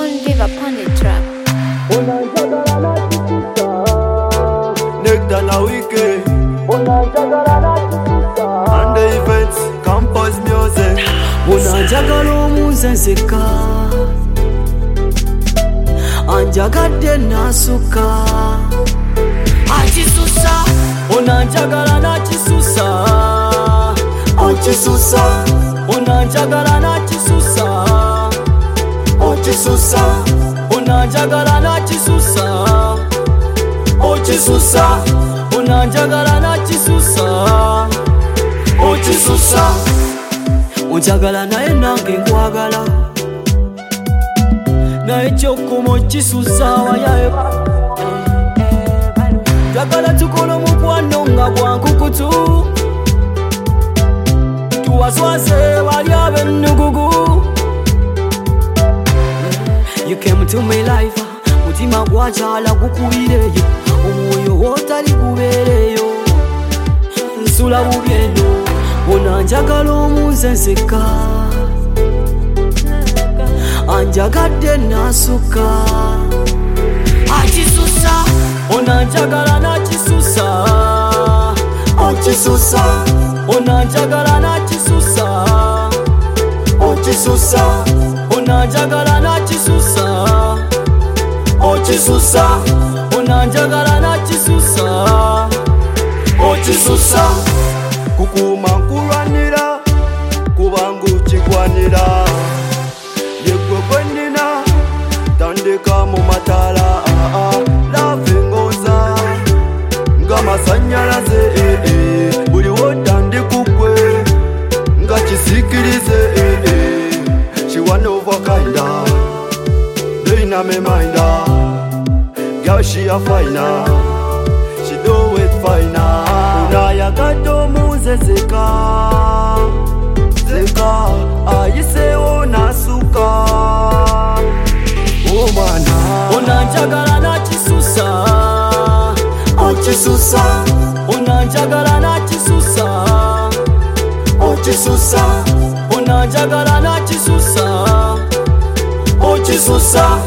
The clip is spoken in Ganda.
Won't give up on the track. Nectar na weekend. And the events, campus music. Unanjagala omunzenseka anjagadde nasuka akisusa unanjagala nakisusa okisusa unanjagala nakisusa okisusa unanjagala nakisusa okisusa unanjagala nakisusa okisusa onjagala naye nange nkwagala naye kyokuma okisusa wayaye njagala tukola omukwano nga bwankukutu tuwaswase bali ab'ennugugu. You came to my life, mutima gwakyala gukubireyo, omwoyo wotali gubeereyo, nsula bubi eno. Unanjagala omunzenseka anjagadde nasuka akisusa unanjagala nakisusa okisusa unanjagala nakisusa okisusa unanjagala nakisusa okisusa unanjagala nakisusa okisusa Kukuma nkulwanira kubanga ukigwanira yegwe gwenina tandika mu matala lave ngoza nga masanyalaze buli wotandikugwe nga kisikirize she one of a kind Lina me mind girl she a finer she do it finer unayagadde omunzenseka zeka ayiseewo nasuka omwana unanjagala nakisusa okisusa unanjagala nakisusa okisusa unanjagala nakisusa okisusa